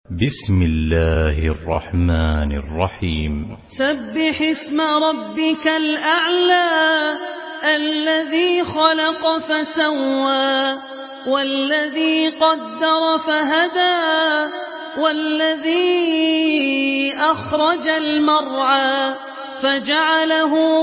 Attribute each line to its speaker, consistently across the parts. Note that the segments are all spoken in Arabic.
Speaker 1: بسم الله الرحمن الرحيم.
Speaker 2: سبح اسم ربك الأعلى الذي خلق فسوى والذي قدر فهدى والذي أخرج المرعى فجعله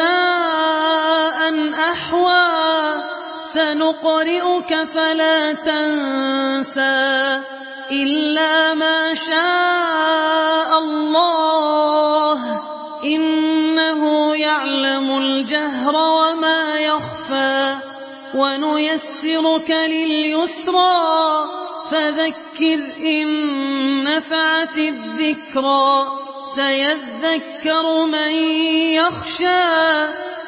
Speaker 2: غثاء أحوى سنقرئك فلا تنسى إلا ما شاء الله إنه يعلم الجهر وما يخفى ونيسرك لليسرى فذكر إن نفعت الذكرى سيذكر من يخشى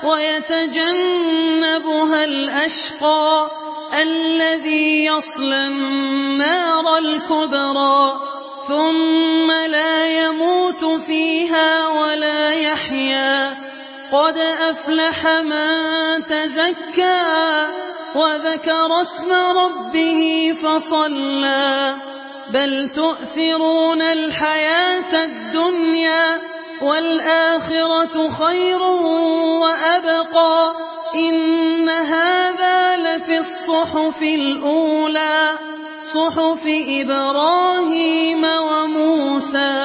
Speaker 2: ويتجنبها الأشقى الذي يصلى النار الكبرى ثم لا يموت فيها ولا يحيا قد أفلح من تزكى وذكر اسم ربه فصلى بل تؤثرون الحياة الدنيا والآخرة خير وأبقى إن هذا لفي الصحف الأولى صحف إبراهيم وموسى.